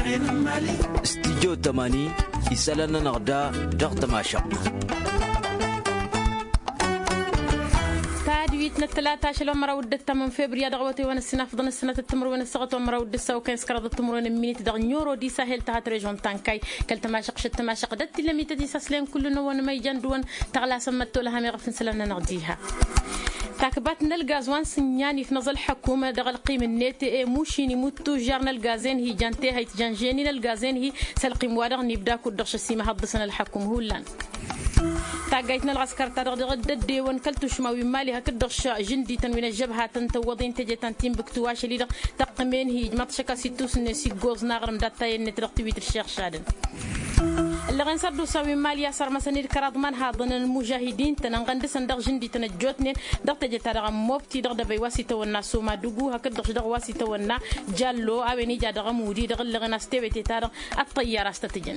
استديو 80 يسألنا نغدا ضغط ماشق تادويتنا الثلاثة شلون مرة ودت من فبراير دغوتي وانا السنة فضل السنة التمر وانا السقط ومرة ودت سو كان سكرت التمر وانا مينيت دغ نيورو دي سهل تحت ريجون تانكاي كلت ماشق شت ماشق دت لمي تدي سسلين كلنا وانا ما يجندون تغلى سمتو لها ميغفن سلامنا نغديها تاكباتنا الغازوان سنياني في نظل الحكومة دغل قيم النت موشيني موتو جارنا الغازين هي جانتي هي تجانجيني الغازين هي سلقي موادغ نبدا كدغش السيما هضسنا الحكومة هولان تاقيتنا العسكر تاغدغ الددي ونكلتو شماوي مالي هكدغش جندي تنوين الجبهة تنتوضين تجي تنتيم بكتواش اللي تقمين هي مطشكا سيتوس نسي غوز ناغرم داتا نترغ تويتر الشيخ شادن اللي غنسردو ساوي مالي ياسر مسانير كرادمان هاضن المجاهدين تنغندس ندغ جندي تنجوتنين دغ تجي تاغ موبتي دغ دبي واسي تونا سوما دوغو هكدغ دغ واسي تونا جالو اويني جا دغ مودي دغ اللي غنستويتي تاغ الطياره استتجن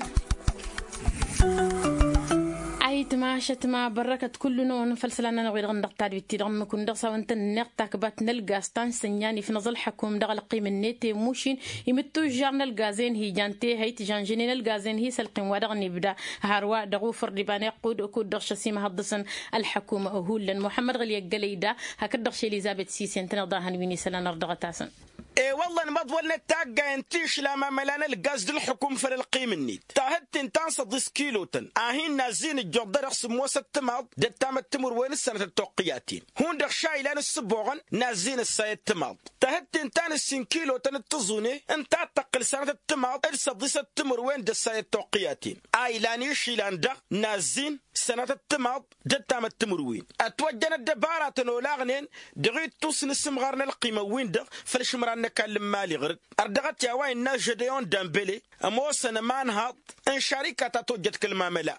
تماشت ما بركة كلنا ونفلسلنا نغير غندق بيتي رغم نكون دغسا وانت نقطع بات نلقاستان سنياني في نظل حكوم دغل قيم النيتي موشين يمتو جارنا الغازين هي جانتي هي تجانجينين الغازين هي سلقين ودغ نبدا هاروا دغو فردبان يقود اكود دغش سيما هضسن الحكومة اهولا محمد غلي قليدا هكدغش اليزابيث سيسي انت نضاهن ويني سلان ارضغ تاسن ايه والله المضول نتاقا انتيش لما ملانا القاز دي الحكومة في القيم النيت تاهت انتانسا ديس كيلوتن اهين نازين الجردر اخصم وسط تماض دتام التمر وين السنة التوقياتين هون دخ شاي لان السبوغن نازين السايد تماض تاهت انتان السين كيلوتن التزوني انتا تقل سنة التماض ارسا ديس التمر وين دسايد التوقياتين اي لانيشي لان دخ نازين سنة التماض دتام التمر وين اتوجنا الدبارات نولاغنين دغيت توسن السمغارنا القيمة وين دخ فالشمران نكلم مالي غرد أردغت يا وين ناجديون دامبلي أموسنا مانهض إن شركة توجد كلمة ملا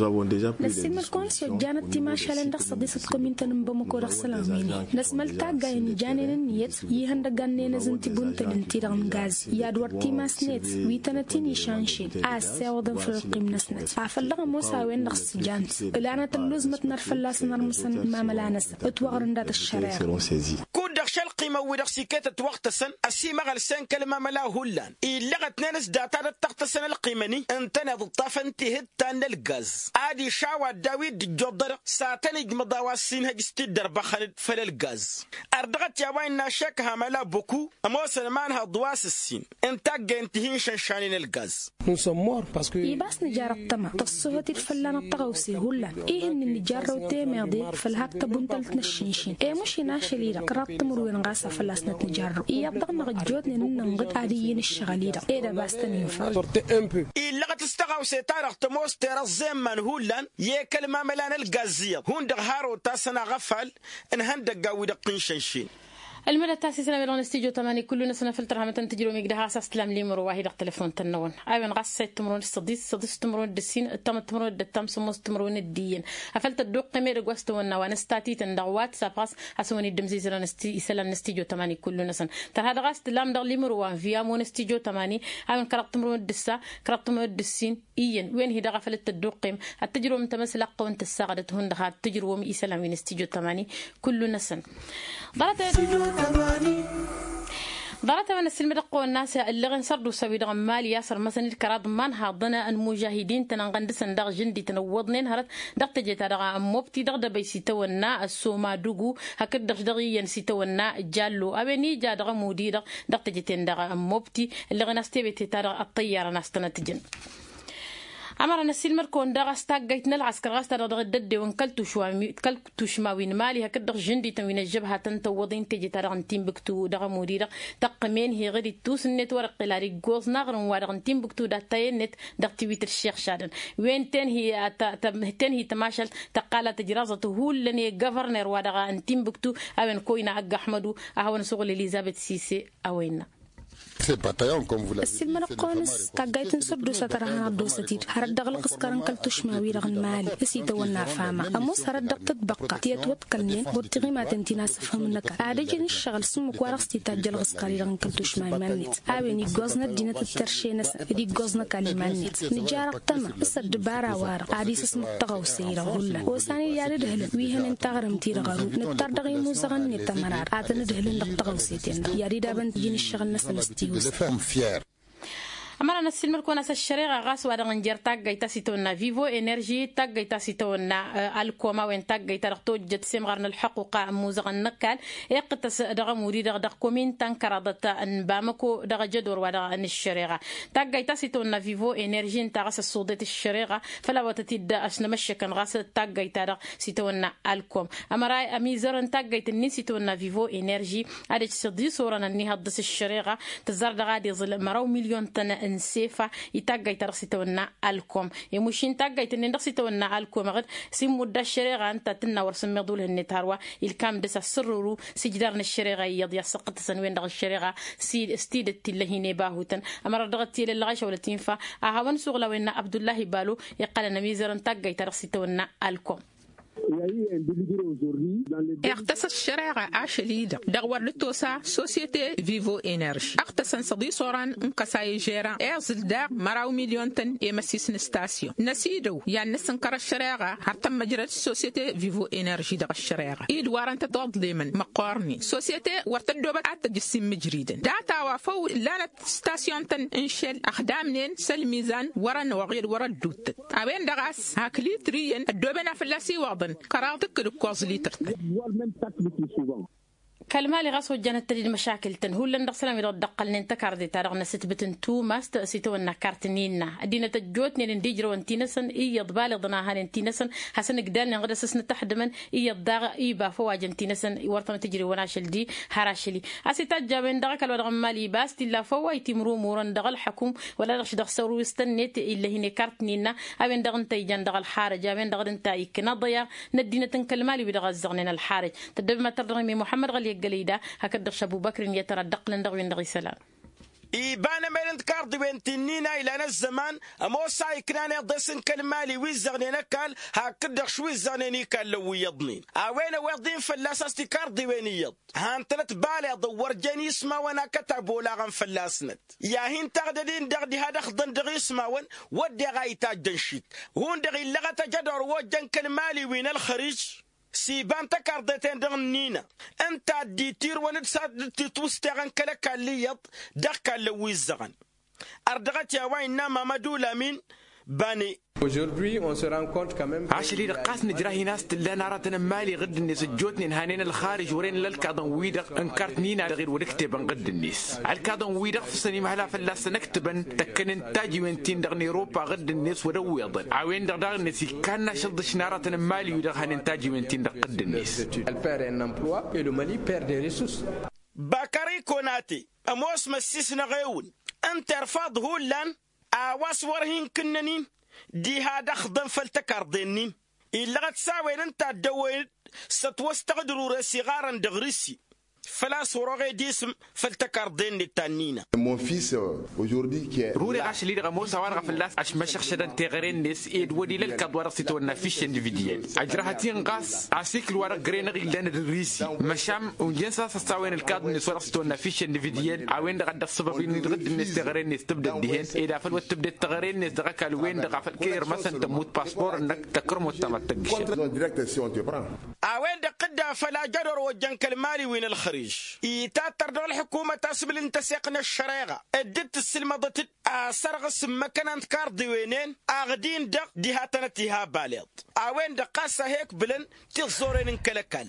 لسيما الكونسيو جانت تيماشا لندق صديسة كومينتن بمكورة سلاميني نسمال تاقاين جانين النيت يهندقان زنتي بنت دنتيران غاز يادور تيماس نيت ويتنتين يشانشين سيوضن في القيم نسنت عفلغ موسى وين نقص جانت الآن تلوز متنر فلاس نرمسن ما ملانس اتوغرن دات الشريع كون دخش القيمة ودخسيكات وقت سن السيما غلسان كلمة ملا هولان إلغت نانس داتا تقت سن القيمني انتنا ضطاف انتهت تان الغاز ادي شاوى داويد جودر ساتني مضاواسين هجستي دربا خالد فل الغاز اردغت يا وين ناشكها ملا بوكو اموسن مانها ضواس السين انت انتهين شنشانين الغاز يباس نجارة تما تصوهت الفلانة طغوسي هلا ايه ان النجارة وتيميضي فالهاك تبنتلت نشنشين ايه مش ناشلي لك رات تمر وين غاسة فلاسنة نجارة ايه يبدغ نغجوتني ننغد عاديين الشغاليرة ايه دا باستن ينفع ايه لغت استغوسي تارغ تموس تيرزيم من هولان ياكل ما ملان الغازية هون دغهارو تاسنا غفل ان هندق قاوي دقين شنشين المدى التاسي سنة بلون استيجو تماني كلنا سنة فلتر هامة تجرو ميقدها اساس تلام لي مرو واحد التليفون تنون ايوان غاس سيد تمرون الصديس تمرون الدسين التم تمرون الدتام سموس تمرون الدين افلت الدوق قمير قوستو النوان استاتي تندغ واتساب غاس اسواني الدمزي سلام نستيجو تماني كلنا سنة تر هذا غاس تلام دغ لي مرو وان فيا مون استيجو تماني ايوان كراب تمرون الدسا كراب تمرون الدسين ايين وين هي دغ فلت الدوق قيم التجرو متمسلق وانت الساغدت هون دغ التجرو مي سلام وين استيجو تماني كلنا سنة ضرت من السلم دقوا الناس اللي غنسردوا سوي دغ مال ياسر مثلا الكراد مان هاضنا المجاهدين تنغندس دغ جندي تنوضنين هرت دغ تجيت دغ موبتي دغ دبي سيتونا السوما دوغو هكد دغ ين سيتونا جالو ابني جا دغ مودي دغ تجيتين دغ موبتي اللي غنستبي تدغ الطياره ناستنا تجن أمرنا السلمر كون دغس تاجيتنا العسكر غاس ترى الدد كلتو شماوين مالي هكذا جندي تمين الجبهة تنتوضين تجي ترى انتيم بكتو دغ مدير تقمين هي غير التوس النت ورق لاري جوز نغرن ورق انتيم بكتو داتاي النت دغ تويتر الشيخ شادن وين تنهي تماشل تقال تجرازته هو لني غفرنر ودغ انتيم بكتو اوين كوينا اغ احمدو اهون سوغل اليزابيث سيسي اوينا السلمر قونس تاقايتن سردو سترهنا الدوستير هرد دغل قسكرن كلتوش ماوي رغن مالي اسيتا ونا فاما اموس هرد دغ تتبقى تيتوت كلمين بوتغي ما تنتينا سفهمنك عادجين الشغل سمك ورقستي تاجل قسكري رغن كلتوش ماوي مانيت اويني غوزنا دينة الترشينس دي غوزنا كالي مانيت نجارق تما بس الدبارة وارق عاديس اسمك تغو سيرا هلا وساني ياري دهلن ويهن انتغرم تير غارو نتار دغي موزغن نتمرار عادن دهلن دغ تغو سيتين ياري دابن تجين الشغل نسنستي أمرنا نسلم لكم ناس الشريعة غاس وادن جر تاج تاسيتونا فيفو إنرجي تاج تاسيتونا الكوما وين تاج ترقتو جت سمغرنا الحقوق موزغ النكال يقتس دغ مريد دغ كومين تنكرضت أن بامكو دغ جدور وادن الشريعة تاج تاسيتونا فيفو إنرجي تغاس الصودة الشريعة فلا وتتد أشنا مشكن غاس تاج ترق سيتونا الكوم أمراي أميزر تاج تنسيتونا فيفو إنرجي أدج صدي صورنا النها ضس الشريعة تزار دغادي ظل مرو مليون تن انسيفا يتاغاي ترسيتونا الكم يمشين تاغاي تنرسيتونا الكم غد سيمودا الشريعه انت تنور سميدول النتاروا الكام دس السررو سجدارن الشريعه يضيا سقط سنوين دغ الشريعه سي استيدت لهيني باهوتن امر دغتي للغاش ولا تنفا اهون سوغلا وين عبد الله بالو يقال نميزرن تاغاي ترسيتونا الكم اختص الشريعة عشليدة دغور لتوسا سوسيتي فيفو إنرجي اختصن صدي صوران انقصاي جيرا اعزل داغ مراو مليون تن يمسيس نستاسيو نسيدو يعني نسنكر الشريعة حتى مجرد سوسيتي فيفو إنرجي دغ الشريعة ايد وارن تتوض ليمن مقارني سوسيتي ورتدوبة عتا جسم مجريدا داتا وفو لانت ستاسيون تن انشل اخدامنين سل ميزان ورن وغير ورد دوتت اوين دغاس هاكلي تريين الدوبنا فلاسي وضن كراتك الكوز ليتر كلمة لغاس وجنت تريد مشاكل تنهول لندق سلام يرد دقل ننتكر دي تارغنا ستبتن تو ماست سيتونا كارتنينا ادينا تجوتني نديجر وانتينسن اي يضبال ضناها انتينسن حسن قدال نغدا سسن تحت من اي يضاغ اي بافواج انتينسن ورطم تجري وناشل دي هراشلي اسيتاج جابين دغك الودغ مالي باست الا فوا يتمرو مورن دغ الحكوم ولا دغش دغ سورو استنيت الا هنا كارتنينا ابين دغ انتيجان دغ الحارج ابين دغ انتاي كنضيا ندينا تنكلمالي بدغ الزغنين الحارج تدب ما ترغمي محمد غلي قليدا هكذا أبو بكر يتردق لندغ ويندغ سلام إيبانا ميلند كارد بنتنينا إلى الزمان أموسا يكناني ضسن كلمالي ويزغني نكال هكذا شوي زغني كان لو يضنين أوين ويضين فلاساس كارد وين يض هانتلت بالي ضور جاني اسما وانا كتبوا لاغن فلاسنت يا هين تغددين دغدي هذا خضن دغي اسما ون ودي غايتا جنشيت هون دغي لغة جدر وجن كلمالي وين الخريج سيبان تكاردتين دغنينا انت ديتير ونتساد تتوستغن كلك الليض دقا لويزغن اردغت يا وين ما مدولا من باني Aujourd'hui, on se rend compte quand même. عاشلي رقاس نجراهي ناس تلا راتنا مالي غد الناس جوتني نهانين الخارج ورين للكادن ويدق انكرتنينا غير ونكتب غد الناس الكادن ويدق في سني محلا فلاس نكتبن تكن انتاجي وينتين دغني روبا غد الناس ودو يضل عوين دغ الناس كان شد شناراتنا مالي ويدق هان انتاجي وينتين غد الناس Elle perd un emploi et le Mali perd des ressources. باكاري كوناتي اموس مسيسنا غيون انت رفاض هولان اواس ورهين كننين دي هذا خضن فلتكاردينين إلا غتساوين انت الدوين ستوستغدروا صغارا دغريسي فلا سوروغي ديسم فلتكاردين التانينا. Mon fils aujourd'hui qui est روري عاشلي غموسا وارغ فلاس اش مشخ شدن تغرين نس ايد ودي للكدوار سيتونا فيش انديفيديال اجرهتين غاس اسيكل ورا غرين غيلان دريسي مشام ونجنسا ساوين الكاد نس ورا سيتونا فيش انديفيديال عوين دغ السبب ندغد الناس تغرين نس تبدا دهين اذا فل وتبدا تغرين نس دغ كال وين دغ فل كير مثلا تموت باسبور انك تكرم وتمتقش direct si on te prend. عوين دقدا فلا جدر وجنك المالي وين الخريج يتاتر دول الحكومة تاسبل انت سيقنا الشريغة ادت السلمة ضتت سرغ السمة كانت كاردي وينين اغدين دق دي هاتنا تيها باليض اوين دقاسة هيك بلن تغزورين انكالكال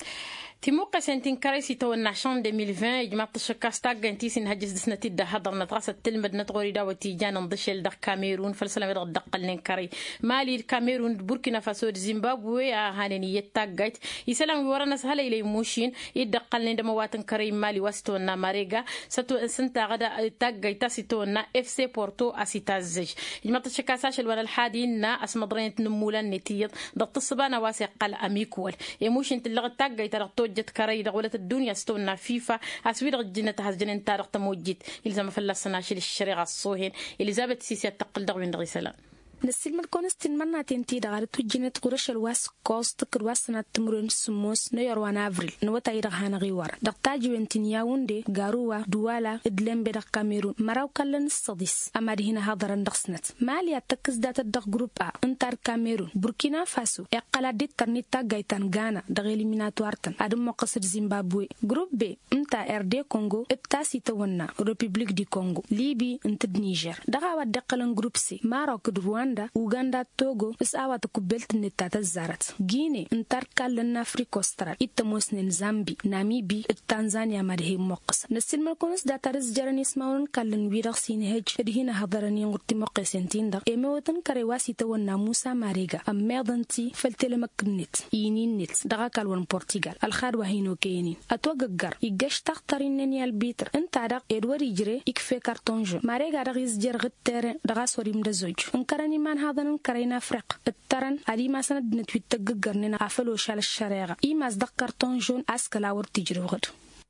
تيموقع سنتين كريسي تو الناشون 2020 جماعة الشكاس تاق انتي سن هجز دسنتي دا هضر نتغاسة تلمد نتغوري دا وتيجان نضشل دا كاميرون فلسلام يدغ دقل ننكري مالي الكاميرون بوركينا فاسو زيمبابوي هانيني يتاقايت يسلام ورانا سهلا إلي موشين يدقل نين دموات نكري مالي واستونا ماريغا ستو سنتا غدا تاقايتا ستونا اف سي بورتو اسيتازج جماعة الشكاساش الوانا الحادين نا اسمدرين تنمولا نتيض ضغط الصبانا واسي قال اميكول يموشين تلغ تاقايتا رغتو جت كري دولة الدنيا استونا فيفا أسوير الجنة هزجنين تارق تموجد إلزام فلسنا شيل الشريعة الصوهين إليزابيث سيسي تقل دغوين دغي سلام نسلم الكونستين منا تنتي دغارتو جينت قرش الواس كوست كرواسنا تمرون سموس نيروان افريل نوتا يرغانا غيوار دقتاجي وانتين ياوندي غاروا دوالا ادلم بدق كاميرون مراو كلن الصديس اما دي هنا هضرن دقسنت ماليا تكز داتا دق جروب انتار كاميرون بوركينا فاسو اقلا دي ترنيتا غايتان غانا دغيلي ميناتوارتن ادم مقصد زيمبابوي جروب بي انتا ار دي كونغو ابتاسي تونا ريبوبليك دي كونغو ليبي انت نيجر دغا ودقلن جروب سي ماروك رواندا اوغندا توغو اساوا تكبلت نتاتا زارت غيني انتار كلن افريكا استرال اتموسنين زامبي ناميبي التنزانيا مده مقص نسلم الكونس داتا رز جراني اسماون كلن ويرخسين هج دهينا هضرني غرتي مقسنتين دغ ايموتن كريواسي تونا موسى ماريغا اميدنتي فلتلمكنت ينين نيت دغا كالون بورتغال الخاد وهينو كينين اتوغغر يغش تختارين نيال بيتر انت دغ ادوار يجري يكفي كارتون جو ماريغا دغيز جرغ التيرن دغا سوريم دزوج انكرني مان هذا نكرينا فرق الترن ادي ما سند نتوي تغغرننا افلو شال الشريعه ايما صدق كارتون جون اسكلا ور تجري وغد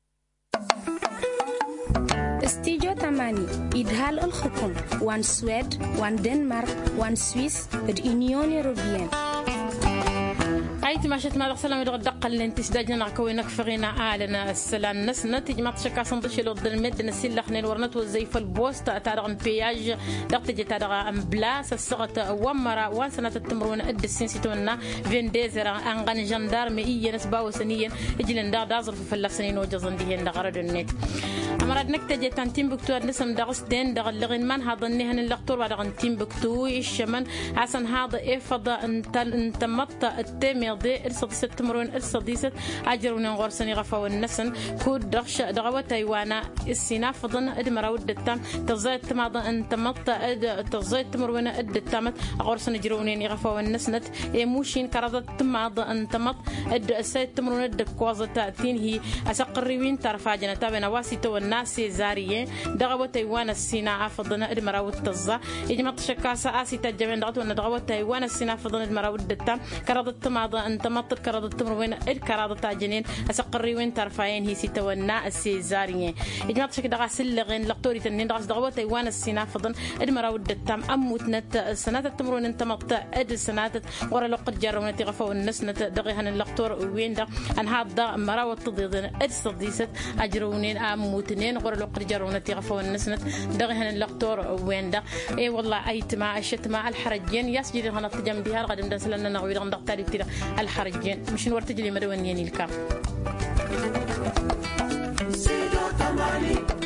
استيجو تماني إدهال الحكم وان سويد وان دنمارك وان سويس اليونيون يوروبيان أيتي ماشت ما دخلنا من الدقة اللي انت سداجنا كوينك فغينا أعلنا السلام نس نتيجة ما تشكا صندوق لود المد نسيل لخنين ورنت والزيف البوست تارغن بياج دقت جت تارغ بلاس الصغت ومرة وان سنة التمرون قد السنسيتونا فين ديزر أنغن جندارمي إيه نسبة وسنيا إجلن دا دازر في فلسطين وجزن ديهن دغرد النت أمراد نكتة تنتيم بكتور نسم دغستين دغلغن من هذا النهن اللقطور بعد غنتيم بكتو الشمن عسن هذا إفضل انت مط التمي الصديسة تمرون الصديسة أجرون غرسني غفوا النسن كود دغش دغوة تايوانا السينا فضن ادمراود التام تزايد تماض ان تمط تزايد تمرون التامت غرسن جرونين غفوا النسنت يموشين كرضت تماض ان تمط السيد تمرون الدكوازة تأتين هي أسقريوين ترفاجنا تابنا واسيتو الناس زاريين دغوة تايوانا السينا فضن ادمراود تزا يجمع شكاسة آسي تجمعين دغوة دغوة تايوانا السينا فضن ادمراود التام كرضت تماض أنت مطر كرادة تمروين الكرادة تاجنين أسقري وين ترفعين هي ستونا السيزاريين إجماع شكل دغا سلغين لقطوري تنين دغا دغوا تايوان السينا فضن المراود التام أموتنت السنة تمرون أنت مطر السنة ورا لقط جرون تغفوا الناس دغي هن اللقطور وين دا أن هذا مراود تضيضن الصديسة أجرونين أموتنين ورا لقط جرون تغفوا الناس دغي هن اللقطور وين دا إيه والله أيتما الشتما الحرجين يسجل هنا تجمع بها القدم دسلنا نغوي غندق تاريخ الحرجين مش نور تجلي مدوان يني الكام